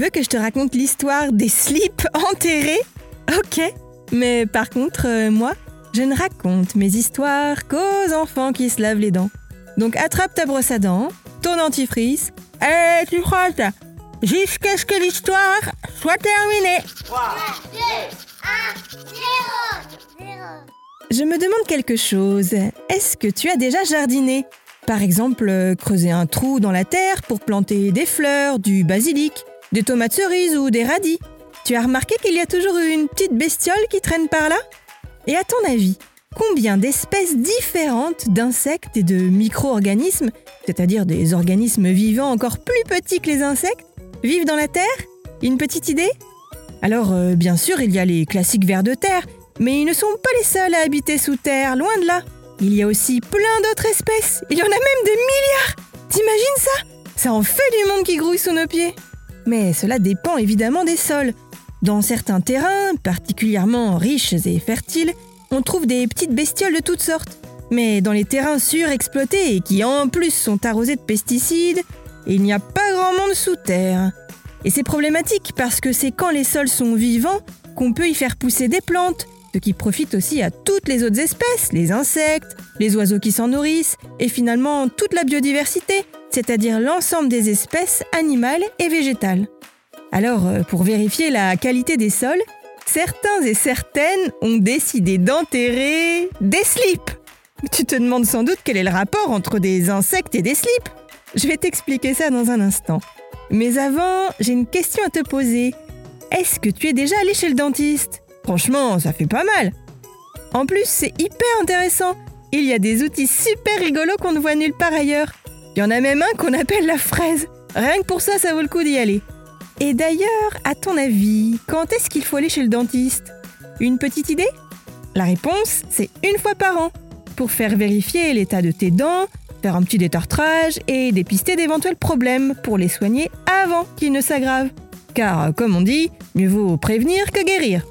veux que je te raconte l'histoire des slips enterrés ? Ok, mais par contre, moi, je ne raconte mes histoires qu'aux enfants qui se lavent les dents. Donc attrape ta brosse à dents, ton dentifrice, et tu frottes jusqu'à ce que l'histoire soit terminée. 3, 2, 1, 0. Je me demande quelque chose. Est-ce que tu as déjà jardiné ? Par exemple, creuser un trou dans la terre pour planter des fleurs, du basilic, des tomates cerises ou des radis. Tu as remarqué qu'il y a toujours une petite bestiole qui traîne par là ? Et à ton avis, combien d'espèces différentes d'insectes et de micro-organismes, c'est-à-dire des organismes vivants encore plus petits que les insectes, vivent dans la Terre ? Une petite idée ? Alors, bien sûr, il y a les classiques vers de terre, mais ils ne sont pas les seuls à habiter sous terre, loin de là. Il y a aussi plein d'autres espèces. Il y en a même des milliards. T'imagines ça ? Ça en fait du monde qui grouille sous nos pieds. Mais cela dépend évidemment des sols. Dans certains terrains, particulièrement riches et fertiles, on trouve des petites bestioles de toutes sortes. Mais dans les terrains surexploités et qui en plus sont arrosés de pesticides, il n'y a pas grand monde sous terre. Et c'est problématique parce que c'est quand les sols sont vivants qu'on peut y faire pousser des plantes, ce qui profite aussi à toutes les autres espèces, les insectes, les oiseaux qui s'en nourrissent, et finalement toute la biodiversité, c'est-à-dire l'ensemble des espèces animales et végétales. Alors, pour vérifier la qualité des sols, certains et certaines ont décidé d'enterrer des slips. Tu te demandes sans doute quel est le rapport entre des insectes et des slips. Je vais t'expliquer ça dans un instant. Mais avant, j'ai une question à te poser. Est-ce que tu es déjà allé chez le dentiste ? Franchement, ça fait pas mal. En plus, c'est hyper intéressant. Il y a des outils super rigolos qu'on ne voit nulle part ailleurs. Il y en a même un qu'on appelle la fraise. Rien que pour ça, ça vaut le coup d'y aller. Et d'ailleurs, à ton avis, quand est-ce qu'il faut aller chez le dentiste ? Une petite idée ? La réponse, c'est 1 fois par an, pour faire vérifier l'état de tes dents, faire un petit détartrage et dépister d'éventuels problèmes pour les soigner avant qu'ils ne s'aggravent. Car, comme on dit, mieux vaut prévenir que guérir.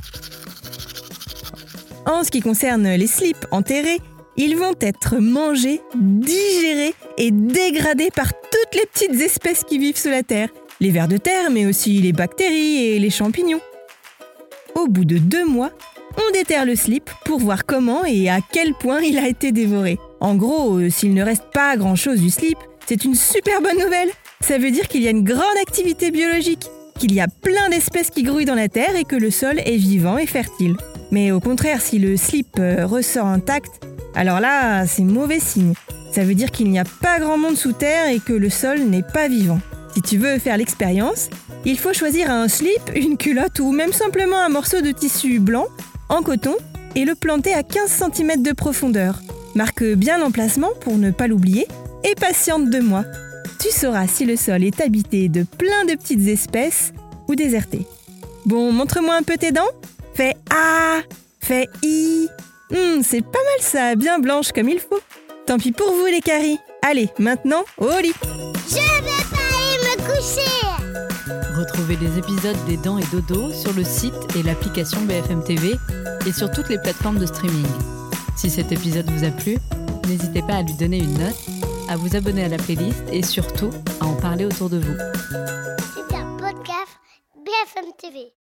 En ce qui concerne les slips enterrés, ils vont être mangés, digérés et dégradés par toutes les petites espèces qui vivent sous la terre. Les vers de terre, mais aussi les bactéries et les champignons. Au bout de 2 mois, on déterre le slip pour voir comment et à quel point il a été dévoré. En gros, s'il ne reste pas grand-chose du slip, c'est une super bonne nouvelle. Ça veut dire qu'il y a une grande activité biologique, qu'il y a plein d'espèces qui grouillent dans la terre et que le sol est vivant et fertile. Mais au contraire, si le slip ressort intact, alors là, c'est mauvais signe. Ça veut dire qu'il n'y a pas grand monde sous terre et que le sol n'est pas vivant. Si tu veux faire l'expérience, il faut choisir un slip, une culotte ou même simplement un morceau de tissu blanc, en coton, et le planter à 15 cm de profondeur. Marque bien l'emplacement pour ne pas l'oublier et patiente 2 mois. Tu sauras si le sol est habité de plein de petites espèces ou déserté. Bon, montre-moi un peu tes dents. Fais A, fais I. C'est pas mal ça, bien blanche comme il faut. Tant pis pour vous les caries. Allez, maintenant, au lit. Je vais pas aller me coucher. Retrouvez les épisodes des Dents et Dodo sur le site et l'application BFM TV et sur toutes les plateformes de streaming. Si cet épisode vous a plu, n'hésitez pas à lui donner une note, à vous abonner à la playlist et surtout à en parler autour de vous. C'est un podcast BFM TV.